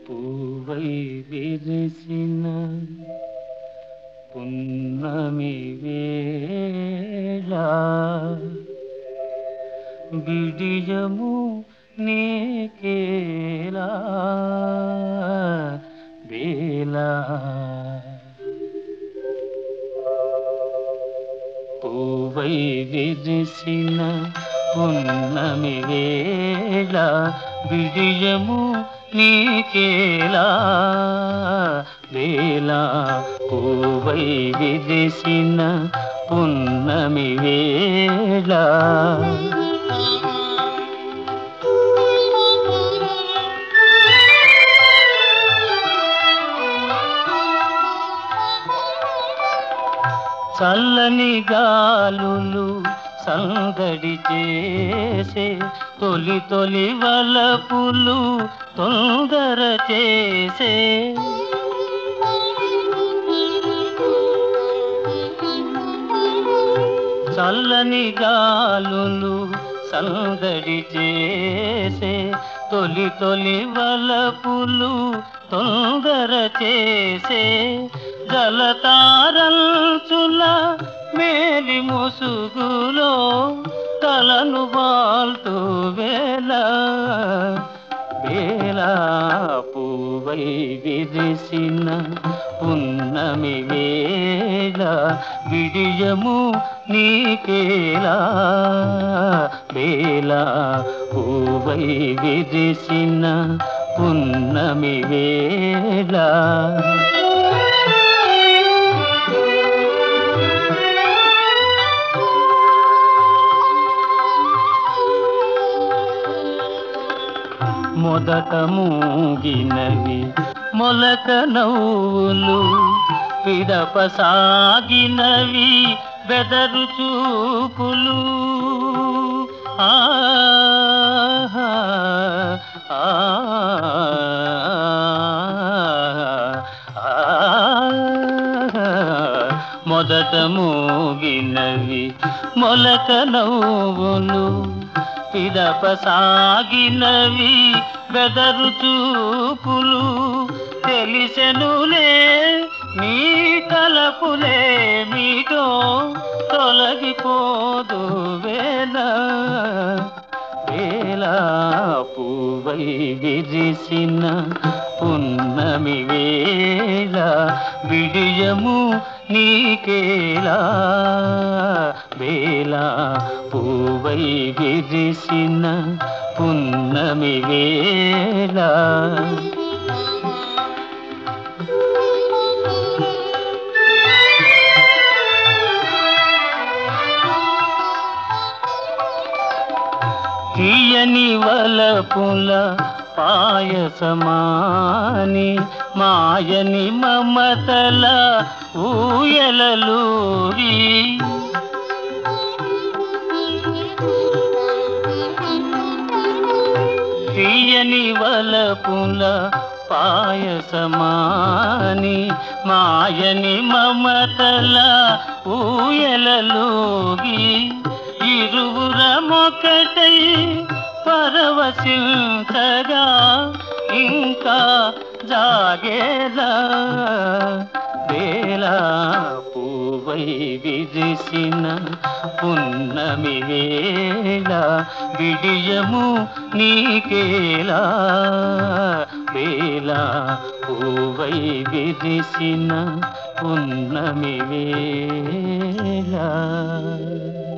పూవై విరిసిన పున్నమి వేళ బిడియము నీకేలా వేళ పూవై విరిసిన పున్నమి వేళ బిడియము నీకేలా వేళ పూవై విరిసిన పున్నమి వేళ చల్లని గాలులు సందడి చేసే తొలి తొలి వలపులు తొందర చేసే చల్లని గాలులు సందడి చేసే తొలి తొలి వలపులు తొందర చేసే జలతారంచుల మేలి ముసుగులో తలను వాల్తూ వేళ వేళ పూవై విరిసిన పున్నమి వేళ బిడియము నీకేలా వేళ పూవై విరిసిన పున్నమి వేళ మొదట మూగినవి మొలక నవ్వులు పిదప సాగినవి బెదరు చూపులు మొదట మూగినవి మొలక నవ్వులు పిదప సాగినవి బెదరు చూపులు తెలిసెనులే నీ తలపులే మీతో తొలగిపోదు వేళ వేళ పూవై విరిసిన పున్నమి వేళ బిడియము నీకేలా వేళ పూవై విరిసిన పున్నమి వేళ తీయని వలపుల పాయసమాని మాయని మమతల ఊయలలూరి తీయని వలపుల పాయసమాని మాయని మమతల ఊయలలూగి ఇరువురమొకటై పరవశించగా ఇంకా జాగేలా వేళ పూవై విరిసిన పున్నమి వేళ బిడియము నీకేలా వేళ పూవై విరిసిన పున్నమి వేళ